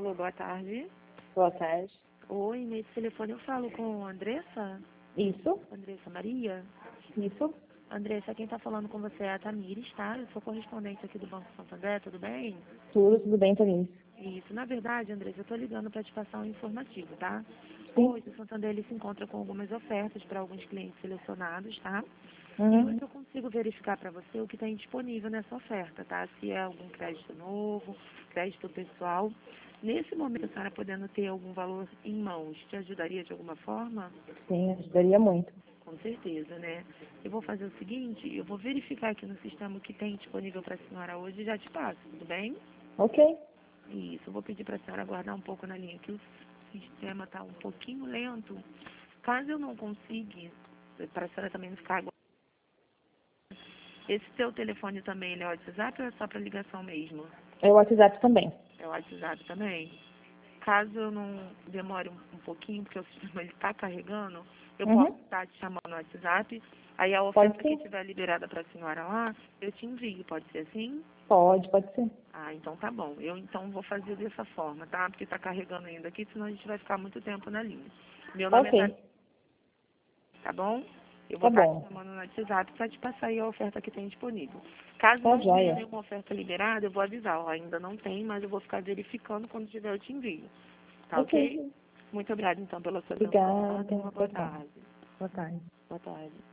Alô, boa tarde. Boa tarde. Oi, nesse telefone eu falo com a Andressa? Isso, Andressa Maria? isso. Andressa, quem tá falando com você é a Tamires, tá? Eu sou correspondente aqui do Banco Santander, tudo bem? Tudo bem, Tamires? Isso, na verdade, Andressa, eu tô ligando para te passar um informativo, tá? Sim. Hoje o Santander ele se encontra com algumas ofertas para alguns clientes selecionados, tá? E Uhum. hoje eu consigo verificar para você o que tem disponível nessa oferta, tá? Se é algum crédito novo, crédito pessoal. Nesse momento, a senhora podendo ter algum valor em mãos, te ajudaria de alguma forma? Sim, ajudaria muito. Com certeza, né? Eu vou fazer o seguinte, eu vou verificar aqui no sistema o que tem disponível para a senhora hoje e já te passo, tudo bem? Ok. Isso, eu vou pedir para a senhora aguardar um pouco na linha, que o sistema está um pouquinho lento. Caso eu não consiga, para a senhora também não ficar aguardando. Esse seu telefone também ele é WhatsApp ou é só para ligação mesmo? É o WhatsApp também. É o WhatsApp também? Caso eu não demore um pouquinho, porque o sistema está carregando, eu posso Uhum. estar te chamando no WhatsApp, aí a Pode oferta que ser? estiver liberada para a senhora lá, eu te envio, pode ser assim? Pode ser. Ah, então tá bom. Eu então vou fazer dessa forma, tá? Porque tá carregando ainda aqui, senão a gente vai ficar muito tempo na linha. Meu nome é Tati, Ok. tá bom? Eu vou Tá estar te bom. chamando no WhatsApp para te passar aí a oferta que tem disponível. Caso Tá não tenha joia. nenhuma oferta liberada, eu vou avisar. Ó, ainda não tem, mas eu vou ficar verificando quando tiver eu te envio. Tá ok? Ok. Muito obrigada então pela sua atenção. Obrigada. Tenha uma boa Boa tarde. tarde. Boa tarde. Boa tarde.